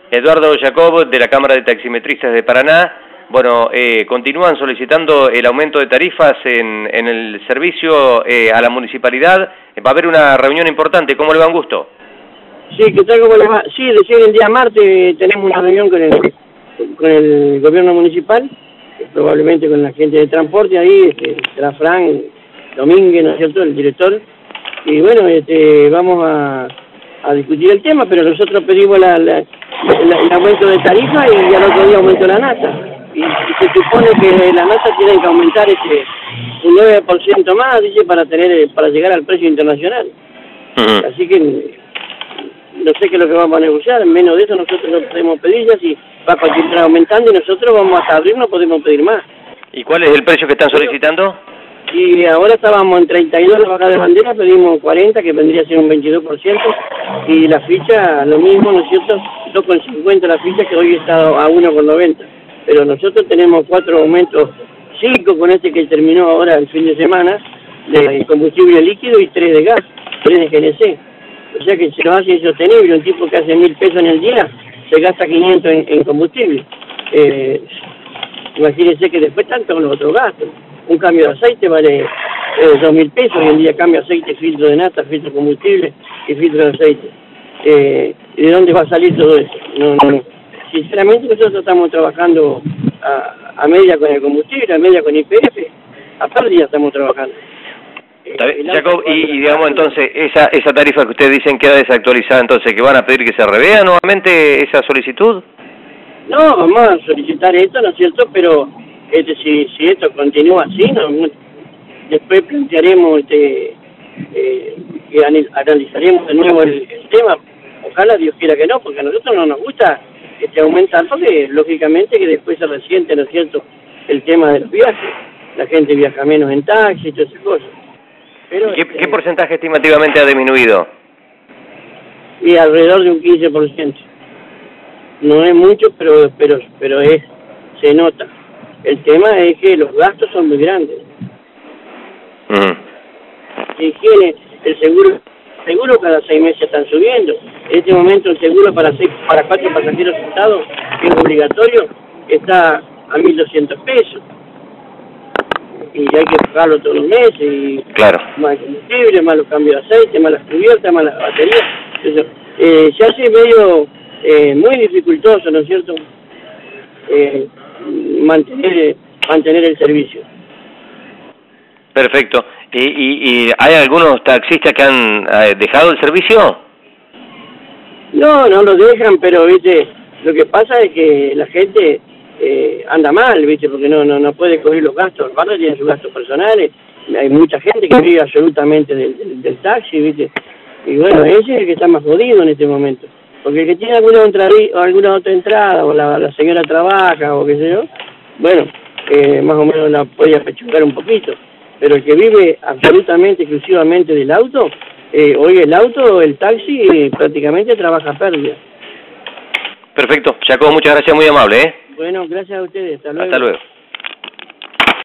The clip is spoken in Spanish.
Eduardo Jacob, de la Cámara de Taximetristas de Paraná. Bueno, continúan solicitando el aumento de tarifas en el servicio a la municipalidad. Va a haber una reunión importante. ¿Cómo le va, Augusto? Sí, ¿qué tal? ¿Cómo le va? Sí, recién el día martes tenemos una reunión con el gobierno municipal, probablemente con la gente de transporte ahí, será Fran Domínguez, ¿no es cierto?, el director. Y bueno, vamos a discutir el tema, pero nosotros pedimos el aumento de tarifa y al otro día aumentó la nata. Y se supone que la nata tiene que aumentar un 9% más, dice, para llegar al precio internacional. Así que no sé qué es lo que vamos a negociar, menos de eso nosotros no podemos pedir, ya si va a continuar aumentando y nosotros vamos hasta abril no podemos pedir más. ¿Y cuál es el precio que están solicitando? Y ahora estábamos en 32 la baja de bandera, pedimos 40, que vendría a ser un 22%, y la ficha, lo mismo, ¿no es cierto?, 2,50 la ficha, que hoy está a 1,90. Pero nosotros tenemos 4 aumentos, 5 con que terminó ahora el fin de semana, de combustible líquido y 3 de gas, 3 de GNC. O sea que se nos hace insostenible, un tipo que hace 1.000 pesos en el día, se gasta 500 en combustible. Imagínense que después están todos los otros gastos. Un cambio de aceite vale 2.000 pesos, hoy en día cambio aceite, filtro de nata, filtro de combustible y filtro de aceite. ¿Y de dónde va a salir todo eso? No. Sinceramente nosotros estamos trabajando a media con el combustible, a media con IPF, a pérdida estamos trabajando. Jacob, y digamos entonces, esa tarifa que ustedes dicen queda desactualizada, entonces, ¿que van a pedir que se revea nuevamente esa solicitud? No, vamos a solicitar esto, ¿no es cierto?, pero si esto continúa así, después plantearemos, analizaremos de nuevo el tema. Ojalá Dios quiera que no, porque a nosotros no nos gusta aumentar, porque lógicamente que después se resiente, ¿no es cierto?, el tema de los viajes. La gente viaja menos en taxi y todas esas cosas. Pero, ¿Qué porcentaje estimativamente ha disminuido? Y alrededor de un 15%. No es mucho, pero se nota. El tema es que los gastos son muy grandes. Higiene, el seguro cada 6 meses están subiendo. En este momento el seguro para 4 pasajeros sentados, que es obligatorio, está a 1.200 pesos. Y hay que pagarlo todos los meses, y claro, más combustible, más los cambios de aceite, más las cubiertas, más las baterías. Eso, se hace medio muy dificultoso, ¿no es cierto?, mantener el servicio. Perfecto. ¿Y hay algunos taxistas que han dejado el servicio? No lo dejan, pero viste, lo que pasa es que la gente anda mal, viste, porque no puede cubrir los gastos. El barrio tiene sus gastos personales, hay mucha gente que vive absolutamente del taxi, viste, y bueno, ese es el que está más jodido en este momento, porque el que tiene alguna otra entrada, o la señora trabaja, o qué sé yo, bueno, más o menos la puede apechugar un poquito, pero el que vive absolutamente, exclusivamente del auto, hoy el taxi prácticamente trabaja a pérdida. Perfecto, Jacob, muchas gracias, muy amable, Bueno, gracias a ustedes, hasta luego. Hasta luego.